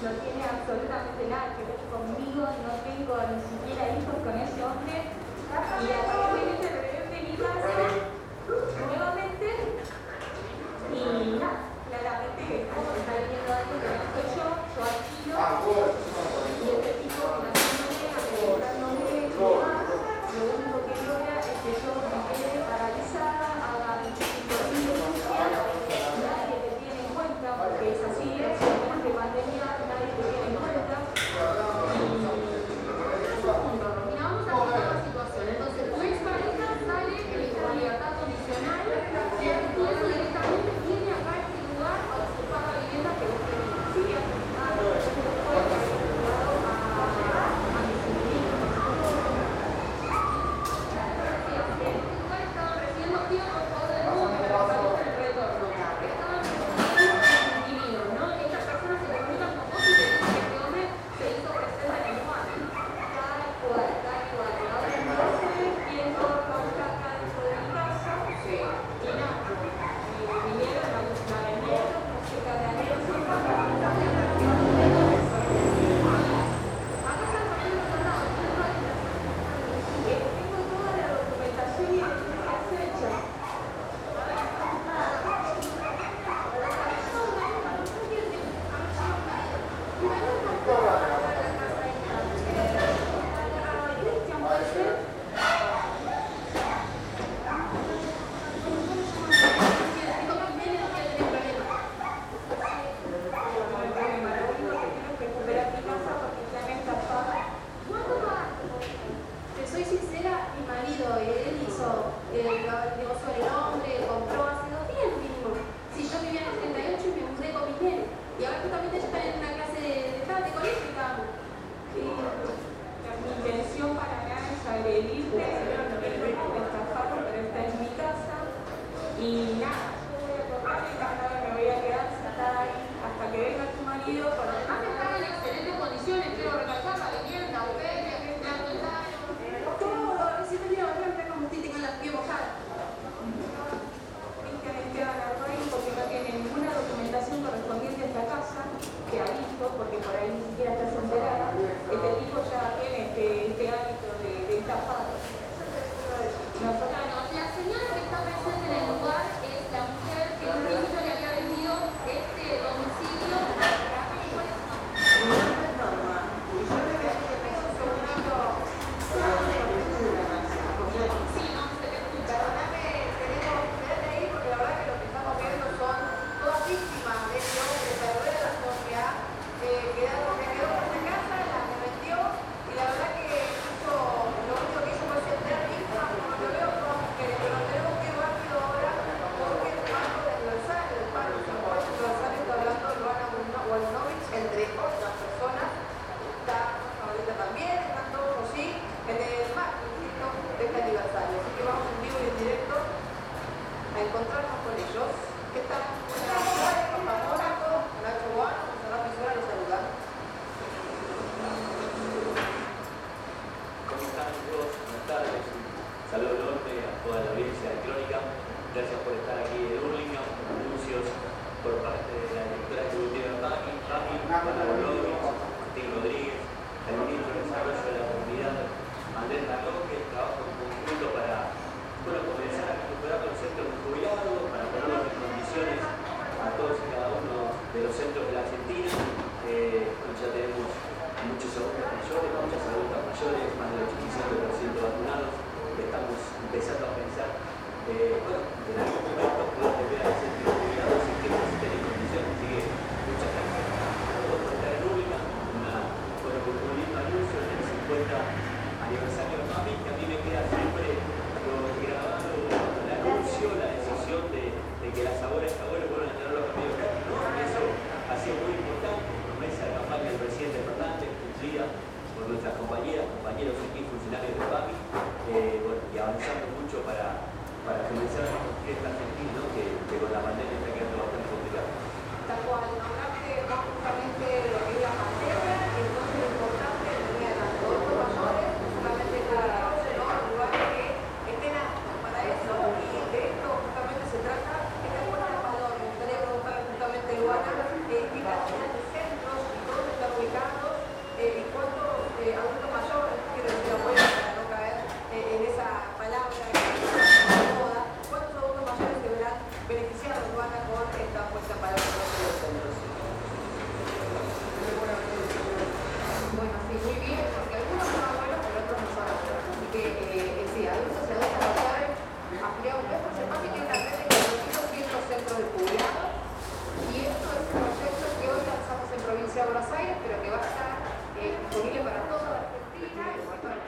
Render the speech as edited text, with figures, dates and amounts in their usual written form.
no tiene absolutamente nada que ver conmigo, no tengo ni siquiera hijos con ese hombre, y aparentemente reunión de mi casa nuevamente, y nada, claramente está viniendo alguien que no soy yo alquilo, y este tipo financiándome, asegurándome y demás, lo único que logra es que yo me quede paralizada, haga 25 cirugías, nadie te tiene en cuenta, porque es así, es un de pandemia, nadie te tiene en cuenta, Mira, vamos a contar la situación. Entonces, tu expareja sale con libertad condicional y eso directamente viene acá a este lugar a ocupar la vivienda que vos tenés. sí, aceptado, fue vinculado a mis inquilinos. En este lugar estaban recibiendo tío, por favor, del mundo, que pasamos el retorno. Estaban recibiendo inquilinos, ¿no? Estas personas se comunican con vos y te dicen que este hombre se hizo presente en el lugar. Tal cual. Ahora no sé quién corta o caca dentro de mi casa. Sí. Y nada, vinieron a buscar enero, no sé qué de enero son para Acá están poniendo candados. tengo toda la documentación y las fechas. Cristian, ¿puede ser? Recuperar mi casa porque ya me estafaron. ¿Cuánto pagaste? Te soy sincera, mi marido, él hizo el negocio del nombre, compró hace 2 días mínimo. Si yo vivía en el 38 y me mudé con mi nene. Y ahora justamente ya están en una clase de colegio y estábamos. Mi intención para nada es agredirte, me estafaron, pero esta es mi casa. Y nada, yo voy a cortar el candado, me voy a quedar sentada ahí hasta que venga tu marido con el Además están en excelentes condiciones, quiero recalcar la vivienda, ustedes, todo, recién venía a volver, ven como estoy teniendo las pies mojadas. Cristian Esteban Arroyo porque no tiene ninguna documentación correspondiente a esta casa que ha visto, porque por ahí ni siquiera estás enterada. Este tipo ya tiene este hábito de estafar. Nosotros La señora que está presente en el lugar es la mujer que en un principio le había vendido este domicilio. Sí, no se te escucha. Tenemos que ahí porque la verdad que lo que estamos viendo son todas víctimas de este hombre perverso que ha quedado con esta casa, la vendió y la verdad que hizo, lo único que hizo fue sentar víctima, como lo veo todas mujeres, pero tenemos que ir rápido ahora porque el paro de aniversario, el paro 50 aniversario está hablando Luana Wolinovich, entre otras personas, está Paulita también, están todos allí en el marco, insisto, de este aniversario. Así que vamos en vivo y en directo a encontrarnos con ellos. ¿Qué tal? Por favor, Nacho Guano, Monserrat Pizuela, los saludan. ¿Cómo están todos? Buenas tardes. Un saludo enorme a toda la audiencia de Crónica. Gracias por estar aquí de Hurlingham. Anuncios por parte de la directora ejecutiva de PAMI, Ana Bolovic, Martín Rodríguez, el ministro de Desarrollo de la Comunidad, Andrés Larroque, trabajo en conjunto para comenzar a recuperar los centros de jubilados, para ponerlos en condiciones a todos y cada uno de los centros de la Argentina. Ya tenemos muchos adultos mayores, muchas adultas mayores, más del 85% vacunados. Estamos empezando a pensar, en algún momento poder volver a los centros de jubilados y que estén en condiciones. Así que muchas gracias a todos por estar en Hurlingham, un lindo anuncio en el 50 aniversario de PAMI, que a mí me queda siempre grabado el anuncio, la decisión de que las abuelas y abuelos vuelvan a tener los remedios gratis, ¿no? Eso ha sido muy importante, promesa de campaña del presidente Fernández, cumplida por nuestras compañeros y funcionarios de PAMI, y avanzando mucho para comenzar a construir esta Argentina, ¿no? que con la pandemia está quedando bastante complicada. Tal cual, nombraste justamente lo que es la pandemia y entonces lo importante es tener a los adultos mayores, justamente cuidados, ¿no? Lugares que estén aptos para eso y de esto justamente se trata. Esta es buena de valor, me gustaría preguntarle justamente, Luana, qué cantidad de centros y dónde está beneficiados, Luana, con esta puesta para los centros. Bueno, sí, muy bien, porque algunos son abuelos, pero otros no son abuelos. Así que, sí, adultos y adultas mayores, ampliamos nuestro servicio, que es la red de 400 centros de jubilados. Y esto es un proyecto que hoy lanzamos en Provincia de Buenos Aires, pero que va a estar disponible para toda la Argentina.